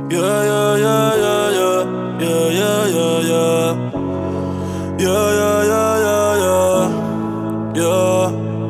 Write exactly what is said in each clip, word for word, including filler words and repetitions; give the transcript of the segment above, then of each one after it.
Yeah, yeah, yeah, yeah, yeah. Yeah, yeah, yeah, yeah. Yeah, yeah, yeah, yeah, yeah. Yeah.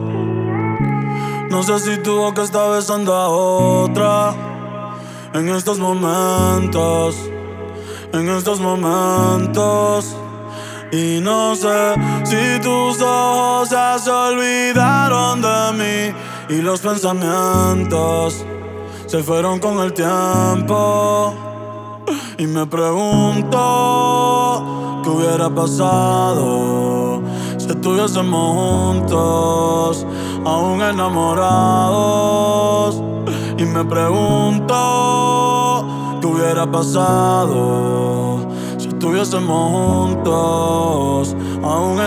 No sé si tu boca está besando a otra en estos momentos, en estos momentos. Y no sé si tus ojos ya se olvidaron de mí y los pensamientos se fueron con el tiempo. Y me pregunto qué hubiera pasado si estuviésemos juntos, aún enamorados. Y me pregunto qué hubiera pasado si estuviésemos juntos, aún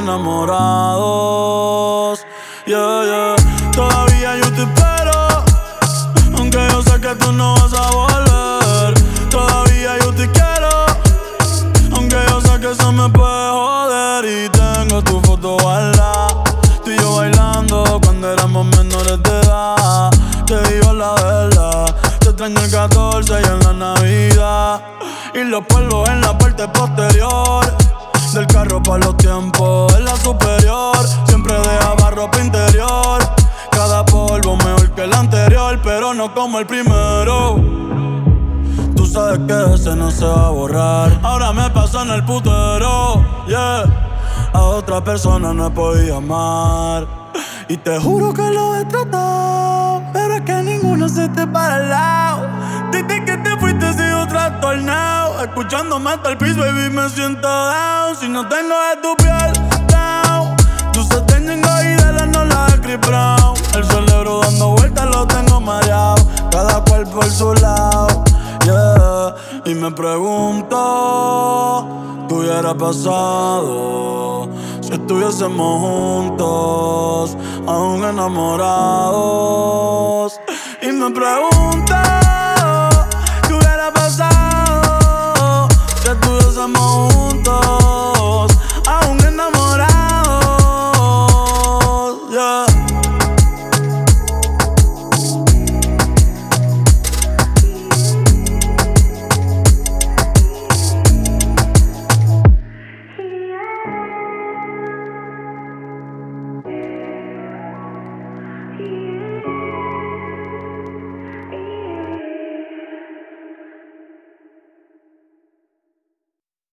enamorados. Yeah, yeah. Todavía yo te espero, aunque yo sé que tú no vas a volver. Todavía yo te quiero, aunque yo sé que eso me puede joder. Y tengo tu foto guardada, tú y yo bailando cuando éramos menores de edad. Te digo la verdad, te extraño el catorce y en la Navidad, y los polvos en la parte posterior del carro pa' los tiempos en la superior. Siempre dejaba ropa interior, cada polvo mejor que el anterior, pero no como el primero. Tú sabes que ese no se va a borrar. Ahora me paso en el putero, yeah. A otra persona no he podido amar, y te juro que lo he tratado, pero es que ninguno se te para al lado. Desde que te fuiste sigo trastornado, escuchándome hasta el piso, baby, me siento down. Si no tengo de tu piel, down. Dulces tengo y de la no la de Chris Brown. El cerebro dando vueltas lo tengo mareado, cada cual por su lado, yeah. Y me pregunto qué hubiera pasado si estuviésemos juntos, aún enamorados. Y me pregunto